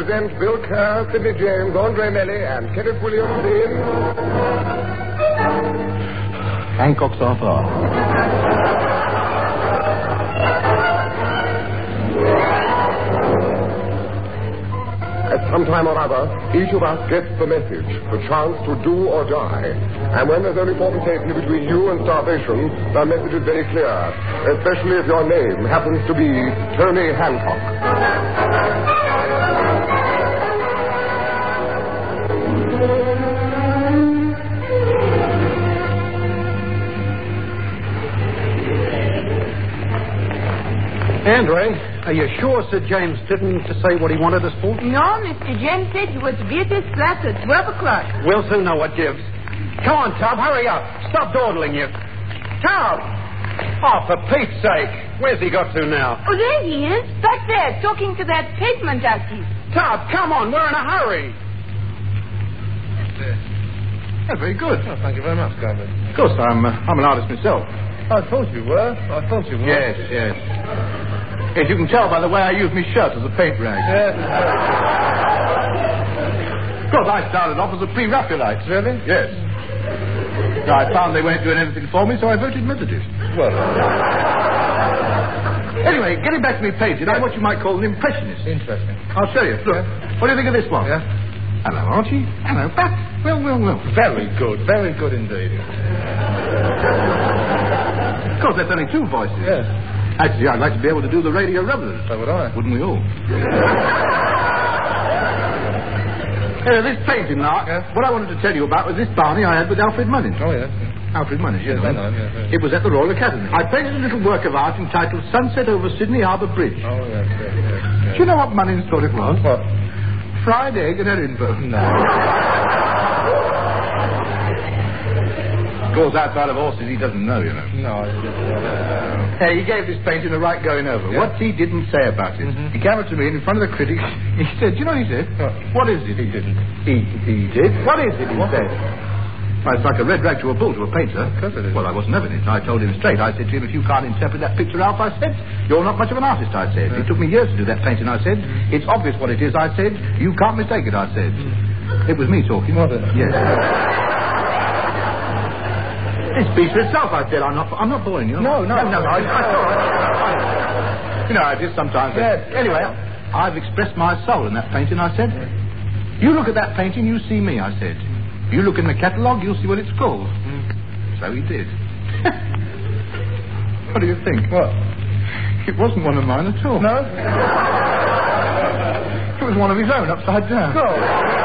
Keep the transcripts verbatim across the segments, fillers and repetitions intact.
present Bill Kerr, Sidney James, Andre Melly, and Kenneth Williams in... Hancock's off off. At some time or other, each of us gets the message, the chance to do or die. And when there's only forty safety between you and starvation, the message is very clear, especially if your name happens to be Tony Hancock. Andre, are you sure Sir James didn't say what he wanted us for? No, Mister James said you were to be at his flat at twelve o'clock. We'll soon know what gives. Come on, Tub, hurry up. Stop dawdling, you. Tub! Oh, for Pete's sake. Where's he got to now? Oh, there he is. Back there, talking to that pavement artist. Tub, come on. We're in a hurry. Yeah, very good. Oh, thank you very much, Governor. Of course, I'm, uh, I'm an artist myself. I thought you were. I thought you were. Yes, yes. Yes, you can tell by the way I use my shirt as a paint rag. Yes. Of course, I started off as a pre-Raphaelite. Really? Yes. Now, I found they weren't doing anything for me, so I voted Methodist. Well. Anyway, getting back to me painting, I'm what you might call an impressionist. Interesting. I'll show you. Look. Yeah. What do you think of this one? Yeah. Hello, Archie. Hello, Pat. Well, well, well. Very good. Very good indeed. Of course, that's only two voices. Yes. Actually, I'd like to be able to do the radio rubbers. So would I. Wouldn't we all? uh, this painting, Lark. Yeah. What I wanted to tell you about was this Barney I had with Alfred Mullins. Oh, yes. Alfred Mullins, you Yes, know. I know him, yes, yes. It was at the Royal Academy. I painted a little work of art entitled Sunset Over Sydney Harbour Bridge. Oh, yes, yes, yes, yes. Do you know what Mullins thought it was? What? Fried egg and herring bone. No. Of course, outside of horses, he doesn't know, you know. No, I just... Uh, Hey, he gave this painting a right going over. Yeah. What he didn't say about it. Mm-hmm. He came up to me and in front of the critics. He said, do you know what he said? What? What is it? He didn't. He, he did? What is it, he What? said? Well, it's like a red rag to a bull to a painter. Of course it is. Well, I wasn't having it. I told him straight. I said to him, if you can't interpret that picture, Alf, I said, you're not much of an artist, I said. Yeah. It took me years to do that painting, I said. It's obvious what it is, I said. You can't mistake it, I said. It was me talking. Was it? Yes. It speaks for itself, I said. I'm not, I'm not boring you. No, no. No, no, no. I, I, I, you know, I just sometimes... Yes. Anyway, I've expressed my soul in that painting, I said. You look at that painting, you see me, I said. You look in the catalogue, you'll see what it's called. Mm. So he did. What do you think? What? It wasn't one of mine at all. No? It was one of his own, upside down. No.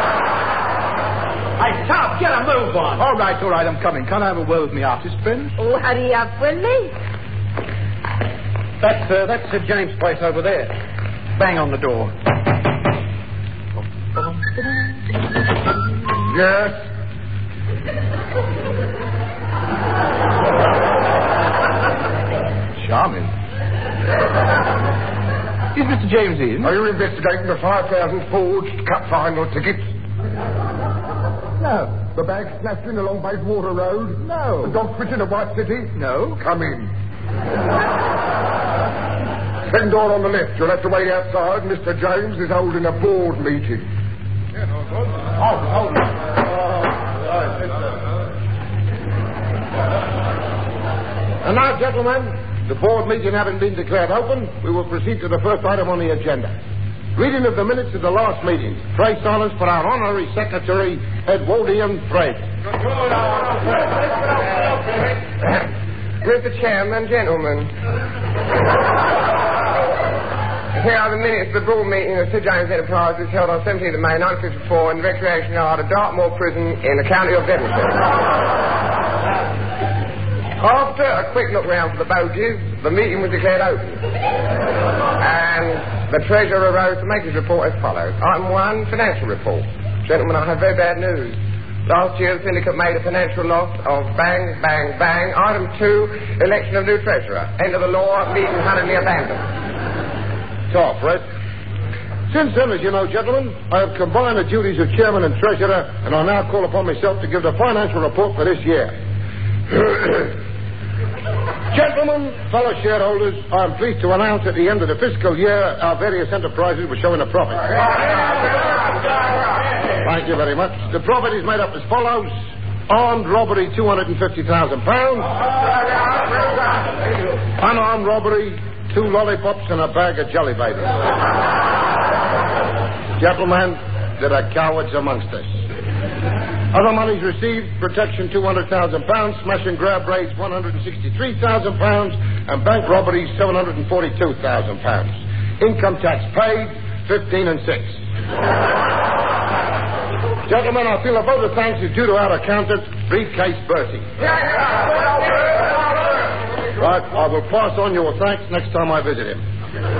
Hey, Tub, get a move on. All right, all right, I'm coming. Can't I have a word with me artist friend? Oh, hurry up, will they? That's, uh, that's Sir James' place over there. Bang on the door. Yes? Charming. Is Mister James in? Are you investigating the five thousand forged cup final tickets? No. The bag smashed in along Bayswater Road? No. The dog fit in a White City? No. Come in. Second door on the left. You'll have to wait outside. Mister James is holding a board meeting. Oh, hold on. And now, gentlemen, the board meeting having been declared open, we will proceed to the first item on the agenda. Reading of the minutes of the last meeting. Pray silence for our honorary secretary, Edwardian Fred. Mister Chairman, gentlemen. Here are the minutes of the board meeting of Sir James Enterprises held on seventeenth of May nineteen fifty-four in the recreation yard of Dartmoor Prison in the county of Devonshire. After a quick look round for the bogies, the meeting was declared open. And the Treasurer arose to make his report as follows. Item one, financial report. Gentlemen, I have very bad news. Last year, the syndicate made a financial loss of bang, bang, bang. Item two, election of new Treasurer. End of the law, meeting hurriedly abandoned. Talk, Fred. Since then, as you know, gentlemen, I have combined the duties of Chairman and Treasurer, and I now call upon myself to give the financial report for this year. Gentlemen, fellow shareholders, I'm pleased to announce at the end of the fiscal year our various enterprises were showing a profit. Thank you very much. The profit is made up as follows. Armed robbery, two hundred fifty thousand pounds. Unarmed robbery, two lollipops and a bag of jelly babies. Gentlemen, there are cowards amongst us. Other monies received, protection two hundred thousand pounds, smash and grab raids one hundred sixty-three thousand pounds, and bank robberies seven hundred forty-two thousand pounds. Income tax paid, fifteen and six. Gentlemen, I feel a vote of thanks is due to our accountant, Briefcase Bertie. Right, I will pass on your thanks next time I visit him.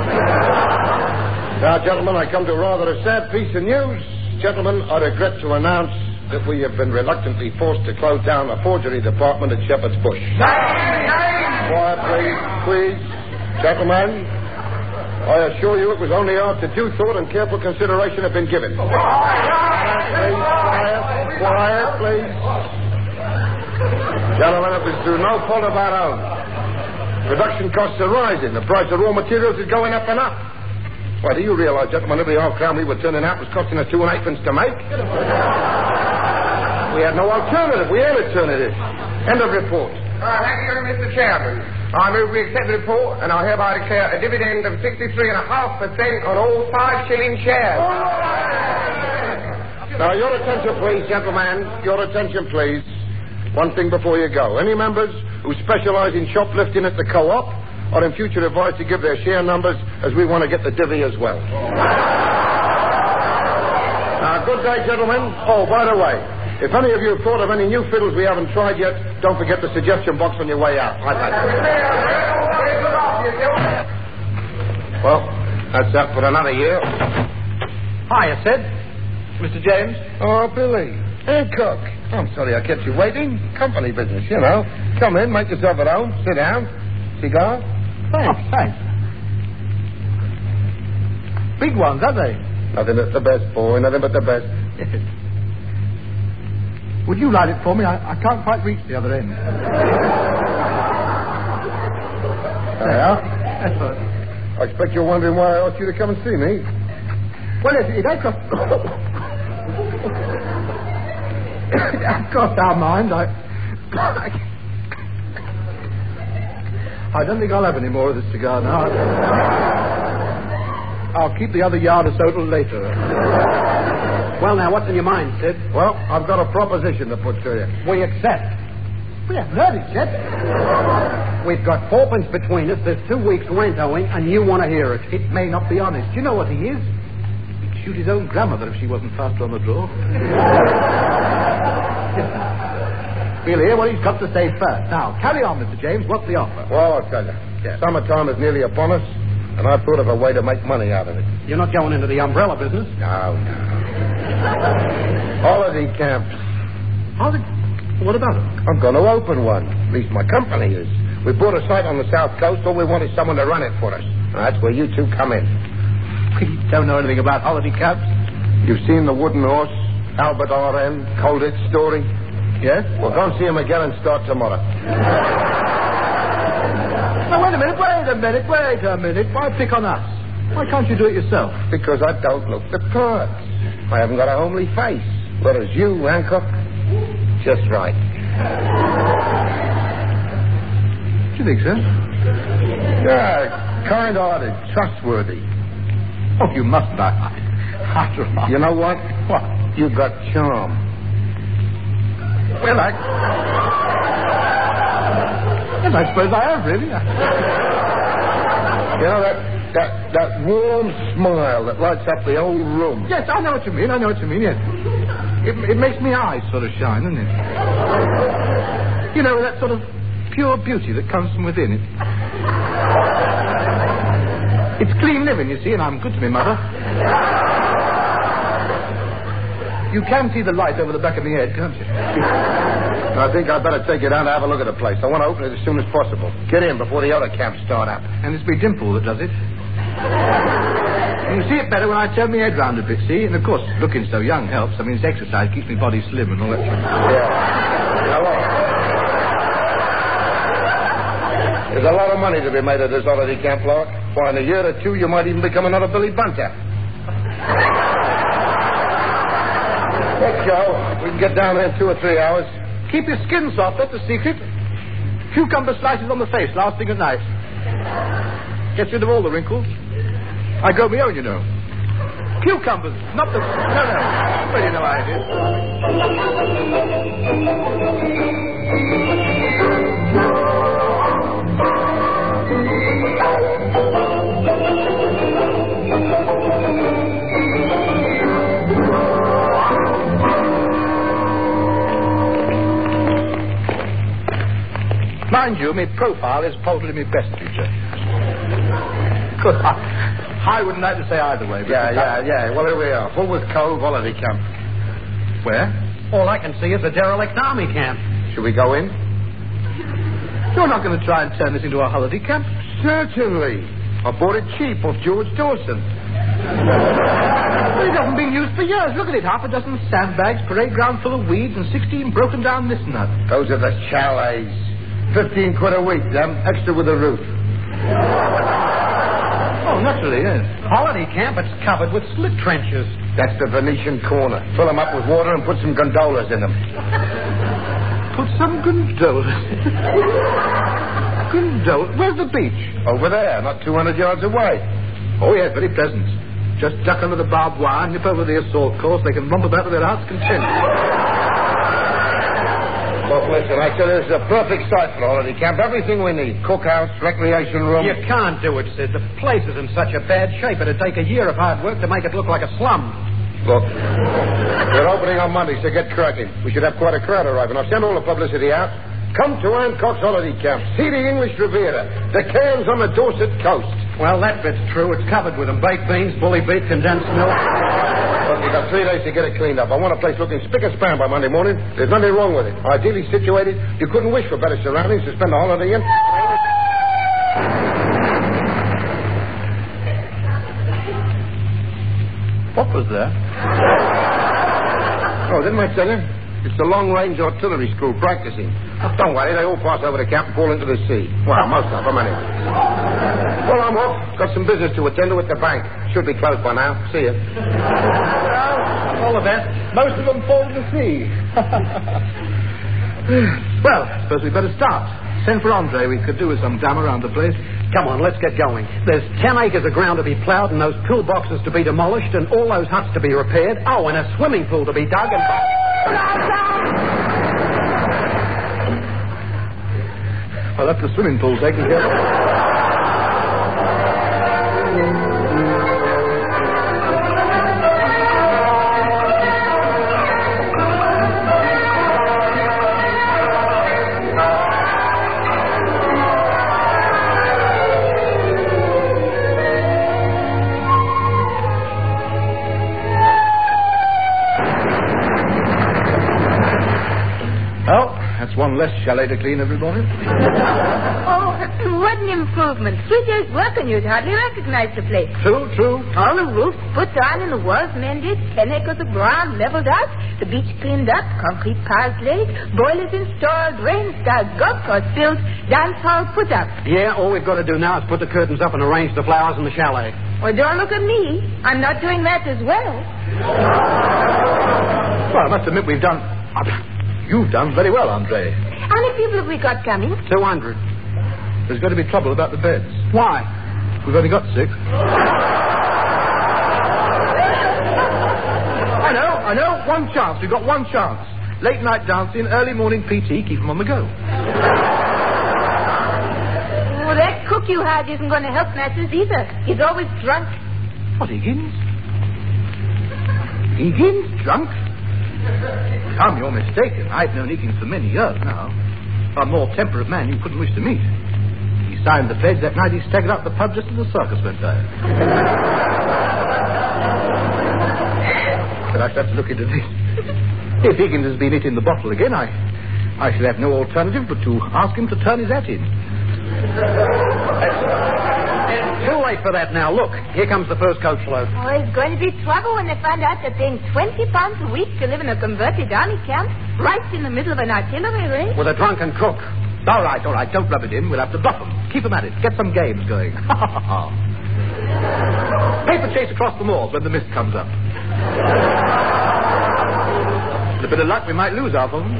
Now, gentlemen, I come to rather a sad piece of news. Gentlemen, I regret to announce that we have been reluctantly forced to close down the forgery department at Shepherd's Bush. Quiet, please, please. Gentlemen, I assure you it was only after due thought and careful consideration have been given. Please, quiet, quiet, please. Gentlemen, it was through no fault of our own. Production costs are rising. The price of raw materials is going up and up. Why, do you realize, gentlemen, every half crown we were turning out was costing us two and eightpence to make? We had no alternative. We had alternative. End of report. Uh, thank you, Mister Chairman. I move we accept the report, and I hereby declare a dividend of sixty-three and a half percent on all five shilling shares. Now, your attention, please, gentlemen. Your attention, please. One thing before you go. Any members who specialize in shoplifting at the co-op are in future advised to give their share numbers, as we want to get the divvy as well. Now, good day, gentlemen. Oh, by the way, if any of you have thought of any new fiddles we haven't tried yet, don't forget the suggestion box on your way out. High five. Well, that's that for another year. Hiya, Sid. Mister James? Oh, Billy. Hancock. I'm sorry I kept you waiting. Company business, you know. Come in, make yourself at home. Sit down. Cigar? Thanks, oh, thanks. Big ones, aren't they? Nothing but the best, boy. Nothing but the best. Yes. Would you light it for me? I, I can't quite reach the other end. There you are. That's right. I expect you're wondering why I asked you to come and see me. Well, it, it ain't crossed... it ain't crossed our mind. I... I don't think I'll have any more of this cigar now. I'll keep the other yard or so till later. Well, now, what's in your mind, Sid? Well, I've got a proposition to put to you. We accept. We haven't heard it yet. We've got fourpence between us. There's two weeks' rent owing, and you want to hear it. It may not be honest. You know what he is? He'd shoot his own grandmother if she wasn't faster on the draw. We'll hear what he's got to say first. Now, carry on, Mister James. What's the offer? Well, I'll tell you. Yes. Summertime is nearly upon us, and I've thought of a way to make money out of it. You're not going into the umbrella business? No, no. Holiday camps. Holiday? What about it? I'm going to open one. At least my company is. We bought a site on the south coast. All we want is someone to run it for us. And that's where you two come in. We don't know anything about holiday camps. You've seen The Wooden Horse, Albert R N, Colditz story? Yes? Well, go and see him again and start tomorrow. Now, wait a minute, wait a minute, wait a minute. Why pick on us? Why can't you do it yourself? Because I don't look the part. I haven't got a homely face. Whereas you, Hancock, just right. Do you think so? Yeah, kind-hearted, trustworthy. Oh, you mustn't. I, after all. You know what? What? You've got charm. Well, I... Yes, I suppose I have, really. You know, that, that, that warm smile that lights up the whole room. Yes, I know what you mean. I know what you mean, yes. It, it makes me eyes sort of shine, doesn't it? You know, that sort of pure beauty that comes from within it. It's clean living, you see, and I'm good to me, Mother. You can see the light over the back of my head, can't you? I think I'd better take you down to have a look at the place. I want to open it as soon as possible. Get in before the other camps start up. And it's me dimple that does it. You see it better when I turn my head round a bit, see? And, of course, looking so young helps. I mean, it's exercise, keeps my body slim and all that. Yeah. Hello. There's a lot of money to be made at this holiday camp, Lark. Why, in a year or two, you might even become another Billy Bunter. Let's go. We can get down there in two or three hours. Keep your skin soft, that's the secret. Cucumber slices on the face last thing at night. Gets rid of all the wrinkles. I grow my own, you know. Cucumbers, not the... No, no. Well, you know how it is. Mind you, my profile is probably my best feature. Good. I, I wouldn't like to say either way. Yeah, yeah, yeah. Well, here we are. Fulwood Cove holiday camp. Where? All I can see is a derelict army camp. Should we go in? You're not going to try and turn this into a holiday camp? Certainly. I bought it cheap off George Dawson. Well, it hasn't been used for years. Look at it. Half a dozen sandbags, parade ground full of weeds, and sixteen broken down this and that. Those are the chalets. Fifteen quid a week, them. Extra with a roof. Oh, naturally, yes. Holiday camp, it's covered with slit trenches. That's the Venetian corner. Fill them up with water and put some gondolas in them. Put some gondolas. Gondolas? Where's the beach? Over there, not two hundred yards away. Oh, yes, very pleasant. Just duck under the barbed wire, nip over the assault course. They can romp about to their heart's content. Well, listen, I tell you, this is a perfect site for a holiday camp. Everything we need. Cookhouse, recreation room. You can't do it, Sid. The place is in such a bad shape. It'd take a year of hard work to make it look like a slum. Look, we're opening on Monday, so get cracking. We should have quite a crowd arriving. I've sent all the publicity out. Come to Ancock's holiday camp. See the English Riviera. The cairns on the Dorset coast. Well, that bit's true. It's covered with them. Baked beans, bully beef, condensed milk. Look, you've got three days to get it cleaned up. I want a place looking spick and span by Monday morning. There's nothing wrong with it. Ideally situated. You couldn't wish for better surroundings to spend a holiday in. What was that? Oh, didn't I tell you? It's the long-range artillery school practicing. Don't worry, they all pass over the camp and fall into the sea. Well, most of them, anyway. Well, I'm off. Got some business to attend to at the bank. Should be closed by now. See you. Well, all the best. Most of them fall in the sea. Well, I suppose we'd better start. Send for Andre. We could do with some dam around the place. Come on, let's get going. There's ten acres of ground to be ploughed and those pillboxes to be demolished and all those huts to be repaired. Oh, and a swimming pool to be dug and... Well, that's the swimming pool taken care of. One less chalet to clean every morning. Oh, what an improvement. Three days' work and you'd hardly recognize the place. True, true. All the roofs put on and the walls mended, ten acres of ground leveled out, the beach cleaned up, concrete cars laid, boilers installed, rain start, golf course built, dance hall put up. Yeah, all we've got to do now is put the curtains up and arrange the flowers in the chalet. Well, don't look at me. I'm not doing that as well. Well, I must admit we've done... You've done very well, Andre. How many people have we got coming? Two hundred. There's going to be trouble about the beds. Why? We've only got six. I know, I know. One chance. We've got one chance. Late night dancing, early morning P T. Keep them on the go. Oh, that cook you had isn't going to help matters either. He's always drunk. What, Higgins? Higgins? Drunk? Come, you're mistaken. I've known Higgins for many years now. A more temperate man you couldn't wish to meet. He signed the pledge that night he staggered out the pub just as the circus went by. But I shall have to look into this. If Higgins has been hit in the bottle again, I, I shall have no alternative but to ask him to turn his hat in. Too late for that now. Look, here comes the first coach load. Oh, it's going to be trouble when they find out they're paying twenty pounds a week to live in a converted army camp right in the middle of an artillery range. With a drunken cook. All right, all right. Don't rub it in. We'll have to bluff them. Keep them at it. Get some games going. Paper chase across the moors when the mist comes up. With a bit of luck, we might lose half of them.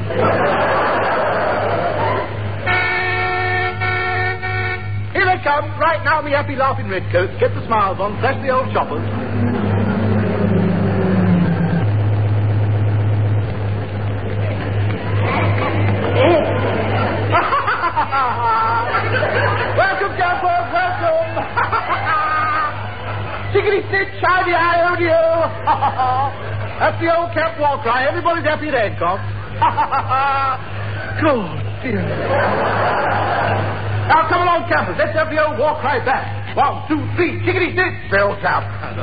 Here they come, right now, me happy laughing redcoats. Get the smiles on, flash the old shoppers. Welcome, campers, welcome. Chickadee stitch, shiny eye, oh dear. That's the old camp war cry. Everybody's happy at Hancock. Good dear. Now, come along, campers. Let's have the old war cry back. One, two, three. Chickadee stitch. Built up.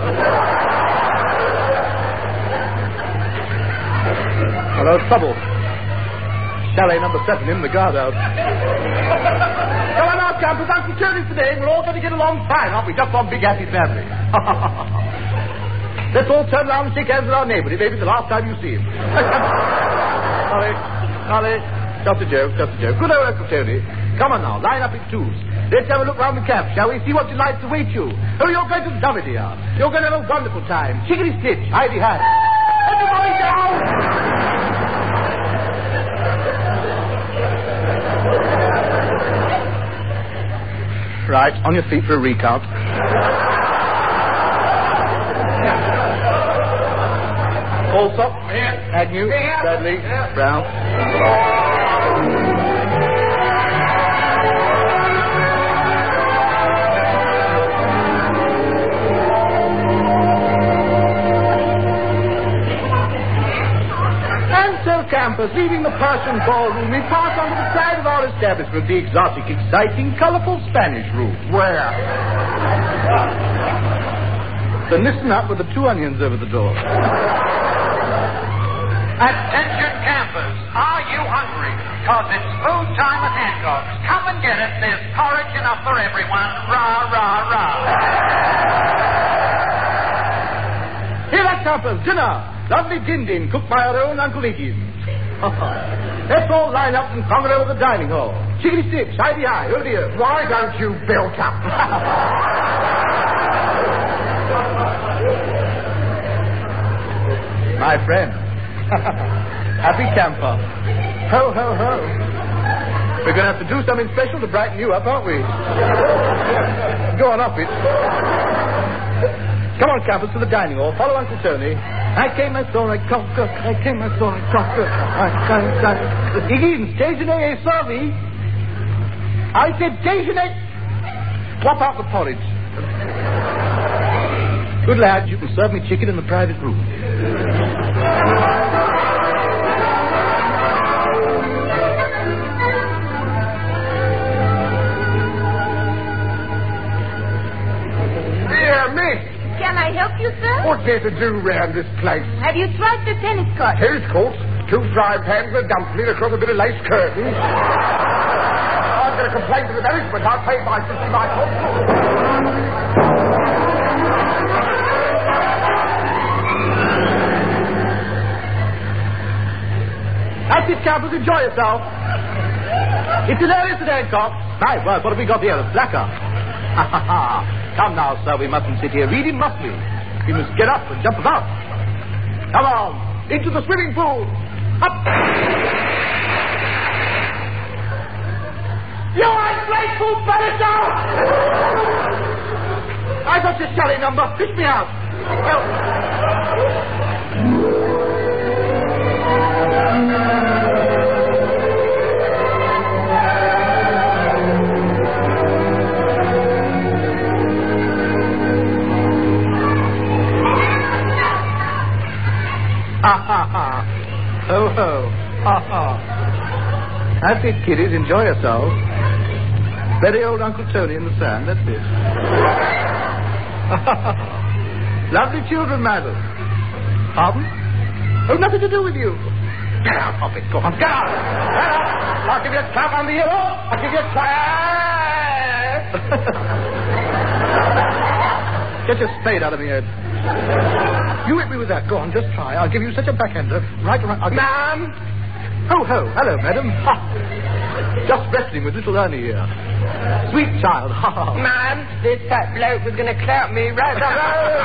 Hello, trouble. Chalet number seven in the guardhouse. Come on now, campers. Uncle Tony's today. We're all going to get along fine, aren't we? Just one big happy family. Let's all turn around and shake hands with our neighbour. It may be the last time you see him. Sorry. Sorry. Just a joke, just a joke. Good old Uncle Tony. Come on now, line up in twos. Let's have a look round the camp, shall we? See what delights await you. Oh, you're going to love it here. You're going to have a wonderful time. Chickadee stitch, hidey high. Everybody down! Right, on your feet for a recount. Allsop, Agnew, Bradley, Brown. Campers, leaving the Persian ballroom, we pass on to the side of our establishment, the exotic, exciting, colorful Spanish room. Where? Then listen up with the two onions over the door. Attention, campers. Are you hungry? Because it's food time at Hancock's. Come and get it. There's porridge enough for everyone. Rah, rah, rah. Here are campers, dinner. Lovely din-din cooked by our own Uncle Higgins. Let's all line up and conquer over the dining hall. Chickadee stitch, hidey high, over here. Why don't you build up? My friend. Happy camper. Ho, ho, ho. We're going to have to do something special to brighten you up, aren't we? Go on up it. Come on, campers, to the dining hall. Follow Uncle Tony. I came, I saw, I conquer. I came, I saw, I conquer. I came, I... Higgins, déjeuner est servi. I said déjeuner. Swap out the porridge. Good lad, you can serve me chicken in the private room. Dear me. Can I help you, sir? What's there to do round this place? Have you tried the tennis court? Tennis courts, two frying pans and a dumpling across a bit of lace curtains. I'm going to complain to the management. I'll pay my fifty michael. That's it, campers. Enjoy yourself. It's hilarious at Hancock. My word, what have we got here? A slacker. Ha ha ha. Come now, sir, we mustn't sit here reading, must we? We must get up and jump about. Come on, into the swimming pool. Up! You ungrateful bastard! I got your chalet number. Fish me out. Ha ha ha. Ho ho. Ha ha. That's it, kiddies. Enjoy yourselves. Very old Uncle Tony in the sand. That's it. Lovely children, madam. Pardon? Oh, nothing to do with you. Get out of it. Go on. Get out. Get out. I'll give you a clap on the ear. I'll give you a clap. Get your spade out of my head. You hit me with that. Go on, just try. I'll give you such a backhander. Right around. I'll give... Ma'am! Ho, ho. Hello, madam. Ha. Just wrestling with little Ernie here. Sweet child. Man, this fat bloke was going to clout me right the road.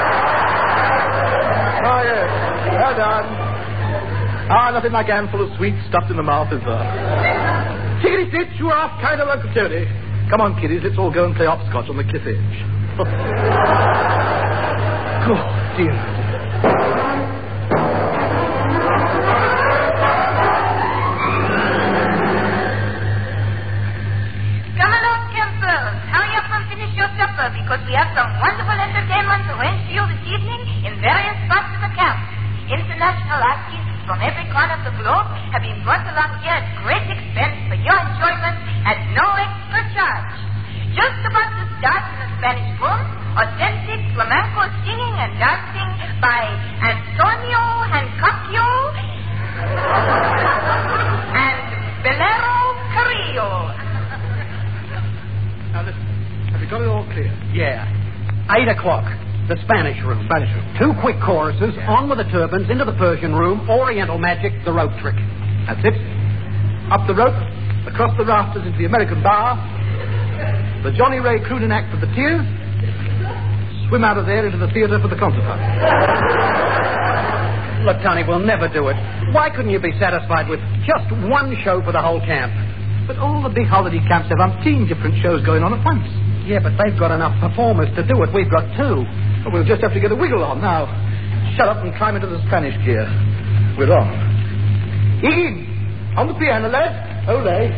Oh, yes. Well done. Ah, nothing like a handful of sweets stuffed in the mouth, is there? Chickadee Stitch, you are off kind of like a Tony. Come on, kiddies, let's all go and play hopscotch on the cliff edge. Oh, dear. Come along, campers. Hurry up and finish your supper because we have some wonderful entertainment arranged for you this evening in various parts of the camp. International artists from every corner of the globe have been brought along here at great expense for your enjoyment at no extra charge. Just about to start in the Spanish room, authentic flamenco singing and dancing by Antonio Hancocchio and Belero Carrillo. Now listen, have you got it all clear? Yeah. Eight o'clock. The Spanish room. Spanish room. Two quick choruses. Yeah. On with the turbans, into the Persian room, Oriental magic, the rope trick. That's it. Up the rope, across the rafters into the American bar, the Johnny Ray crooning act for the tears, swim out of there into the theatre for the concert hall. Look, Tony, we'll never do it. Why couldn't you be satisfied with just one show for the whole camp? But all the big holiday camps have umpteen different shows going on at once. Yeah, but they've got enough performers to do it. We've got two. Well, we'll just have to get a wiggle on now. Shut up and climb into the Spanish gear. We're on. In! On the piano, lad. Ole.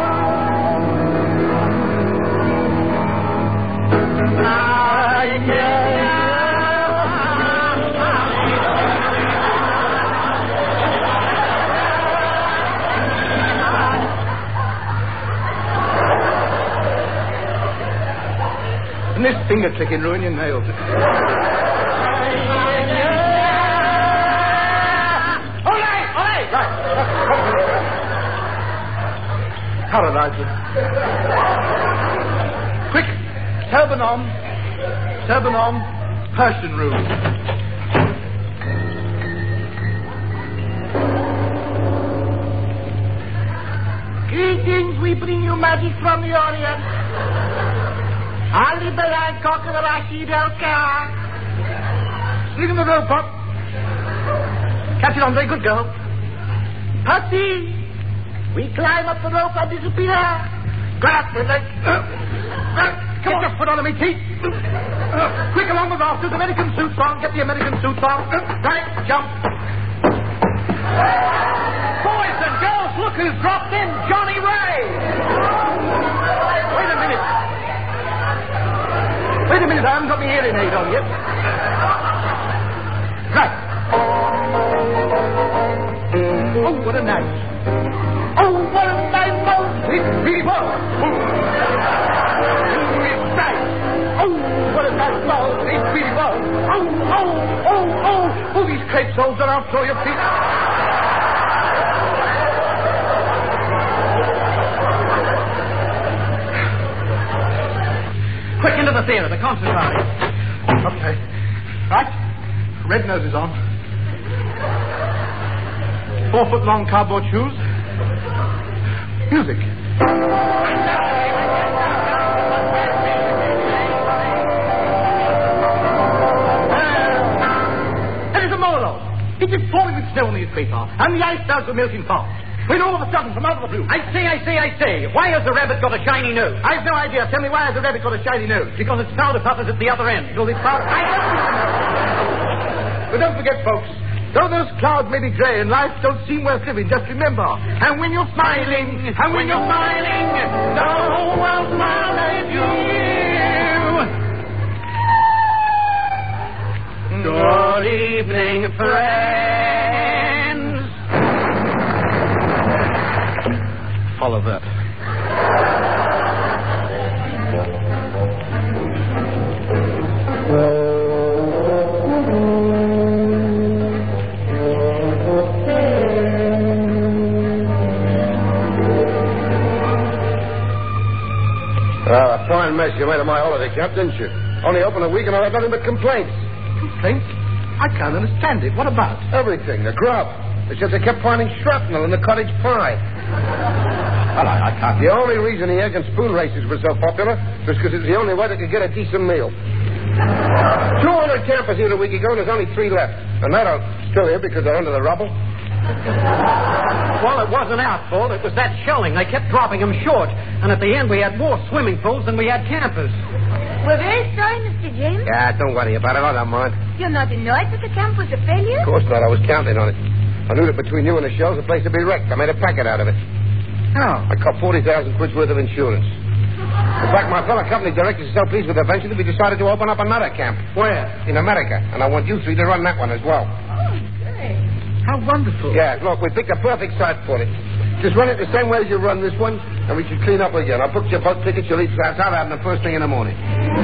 And this finger clicking ruin your nails. Ole! Ole! Right. Paradise. Quick! Turban on. Turban on. Persian room. Greetings, we bring you magic from the Orient. Ali Balan Cock and Rashid El Khan. Swing the rope up. Catch it, Andre. Good girl. Pussy. We climb up the rope and disappear. Grasp the leg. Come on. Get your foot on me, Keith. Quick along the rafters. American suits on. Get the American suits on. Right, jump. Boys and girls, look who's dropped in. Johnny Ray. Wait a minute. Wait a minute, I haven't got my hearing aid on yet. Right. Oh, what a night. Oh, what a night, most people. Oh, it's night. Oh, what a night, most people. Oh, oh, oh, oh. Oh, these crepe soles are out, throw your feet. Quick into the theatre, the concert party. Okay. Right. Red nose is on. Four foot long cardboard shoes. Music. There is a Molo. It is pouring with snow on these feet are, and the ice clouds are melting fast. When all of a sudden, from out of the blue... I see, I see, I see. Why has the rabbit got a shiny nose? I've no idea. Tell me, why has the rabbit got a shiny nose? Because its powder puff is at the other end. Because its powder... I don't... But don't forget, folks, though those clouds may be grey and life don't seem worth living, just remember, and when you're smiling, and when you're smiling, no one smiles at you. Good evening, friends. Follow that. Well, a fine mess you made of my holiday camp, didn't you? Only open a week and I had nothing but complaints. Complaints? I can't understand it. What about? Everything. The grub. It's just they kept finding shrapnel in the cottage pie. Well, I, I can't. The only reason the egg and spoon races were so popular was because it's the only way they could get a decent meal. Two hundred campers here a week ago, and there's only three left. And they're still here because they're under the rubble. Well, it wasn't our fault. It was that shelling. They kept dropping them short. And at the end, we had more swimming pools than we had campers. We're very sorry, Mister James. Yeah, don't worry about it. I don't mind. You're not annoyed that the camp was a failure? Of course not. I was counting on it. I knew that between you and the shells, the place would be wrecked. I made a packet out of it. Oh. I cut forty thousand quid's worth of insurance. In fact, my fellow company directors are so pleased with the venture that we decided to open up another camp. Where? In America. And I want you three to run that one as well. Oh, great. How wonderful. Yeah, look, we picked a perfect site for it. Just run it the same way as you run this one, and we should clean up again. I'll book your boat tickets. You'll each start out on the first thing in the morning.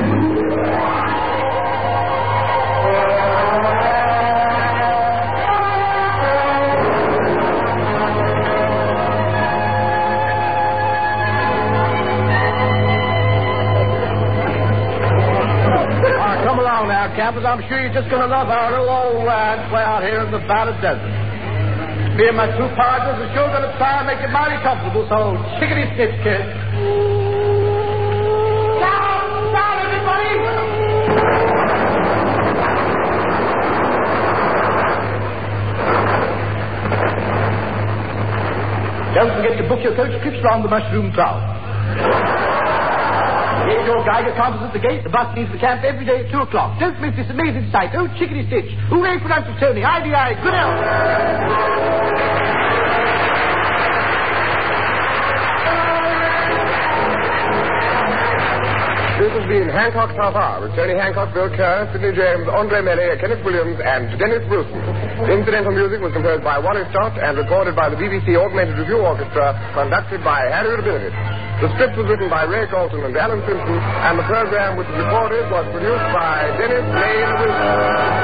Campers, I'm sure you're just going to love our little old ranch way out here in the Valley Desert. Me and my two partners are sure going to try and make it mighty comfortable, so chickadee stitch, kid. Down, down, everybody! Don't forget to book your coach trips round the mushroom crowd. Here's your Geiger counters at the gate. The bus leaves the camp every day at two o'clock. Don't miss this amazing sight. Oh, chickadee stitch. Hooray for Uncle Tony. I D I. Good health. This has been Hancock's Half Hour with Tony Hancock, Bill Kerr, Sidney James, Andre Melly, Kenneth Williams, and Dennis Bruton. Incidental music was composed by Wallace Stott and recorded by the B B C Augmented Review Orchestra, conducted by Harry Rabinowitz. The script was written by Ray Colton and Alan Simpson, and the program which was recorded was produced by Dennis Lane Wilson.